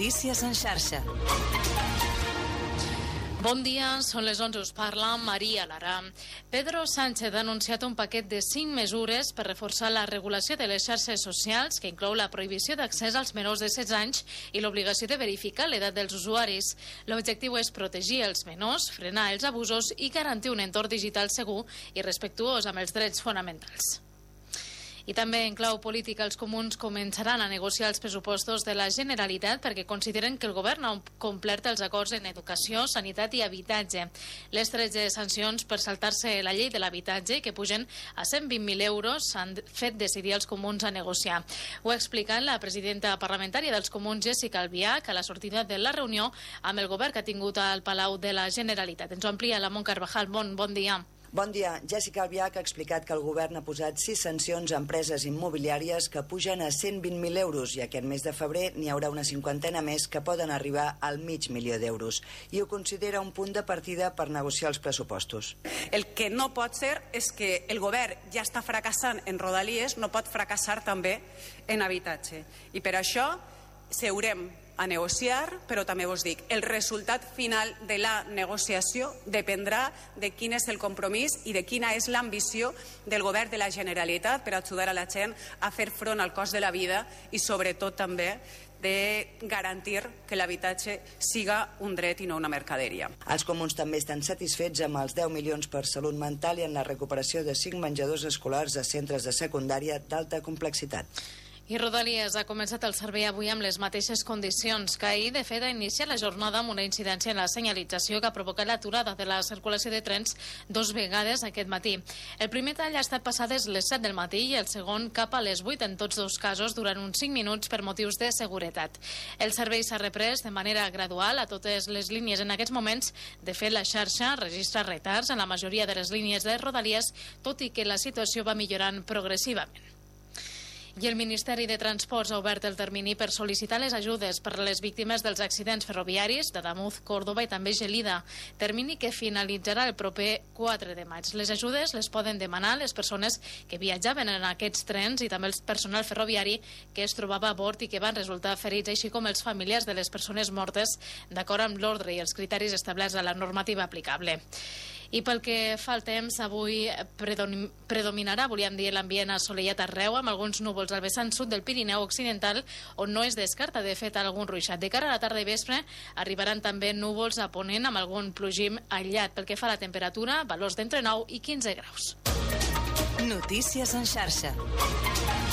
Notícies en xarxa. Bon dia, són les 11, us parla Maria Lara. Pedro Sánchez ha anunciat un paquet de 5 mesures per reforçar la regulació de les xarxes socials, que inclou la prohibició d'accés als menors de 16 anys i l'obligació de verificar l'edat dels usuaris. L'objectiu és protegir els menors, frenar els abusos i garantir un entorn digital segur i respectuós amb els drets fonamentals. I també en clau política els comuns començaran a negociar els pressupostos de la Generalitat perquè consideren que el govern ha complert els acords en educació, sanitat i habitatge. Les 13 sancions per saltar-se la llei de l'habitatge, que pugen a 120.000 euros, han fet decidir els comuns a negociar. Ho ha explicat la presidenta parlamentària dels comuns, Jessica Albiach, a la sortida de la reunió amb el govern que ha tingut al Palau de la Generalitat. Ens ho amplia la Mont Carvajal. Bon dia. Bon dia. Jessica Albiach ha explicat que el govern ha posat 6 sancions a empreses immobiliàries que pugen a 120.000 euros i aquest mes de febrer n'hi haurà una cinquantena més que poden arribar al $500.000 d'euros. I ho considera un punt de partida per negociar els pressupostos. El que no pot ser és que el govern ja està fracassant en Rodalies, no pot fracassar també en habitatge. I per això seurem a negociar, però també vos dic, el resultat final de la negociació dependrà de quin és el compromís i de quina és l'ambició del govern de la Generalitat per ajudar a la gent a fer front al cost de la vida i sobretot també de garantir que l'habitatge siga un dret i no una mercaderia. Els comuns també estan satisfets amb els 10 milions per salut mental i en la recuperació de 5 menjadors escolars a centres de secundària d'alta complexitat. I Rodalies ha començat el servei avui amb les mateixes condicions que ahir. De fet, ha iniciat la jornada amb una incidència en la senyalització que ha provocat l'aturada de la circulació de trens 2 vegades aquest matí. El primer tall ha estat passades les 7 del matí i el segon cap a les 8, en tots dos casos durant uns 5 minuts per motius de seguretat. El servei s'ha reprès de manera gradual a totes les línies en aquests moments. De fet, la xarxa registra retards en la majoria de les línies de Rodalies, tot i que la situació va millorant progressivament. I el Ministeri de Transports ha obert el termini per sol·licitar les ajudes per les víctimes dels accidents ferroviaris d'Adamuz, Córdoba i també Gelida, termini que finalitzarà el proper 4 de maig. Les ajudes les poden demanar les persones que viatjaven en aquests trens i també el personal ferroviari que es trobava a bord i que van resultar ferits, així com els familiars de les persones mortes, d'acord amb l'ordre i els criteris establerts a la normativa aplicable. I pel que fa al temps, avui predominarà, volíem dir, l'ambient assolellat arreu, amb alguns núvols al vessant sud del Pirineu Occidental, on no es descarta, de fet, algun ruixat. De cara a la tarda i vespre arribaran també núvols a ponent amb algun plogim aïllat. Pel que fa a la temperatura, valors d'entre 9 i 15 graus. Notícies en xarxa.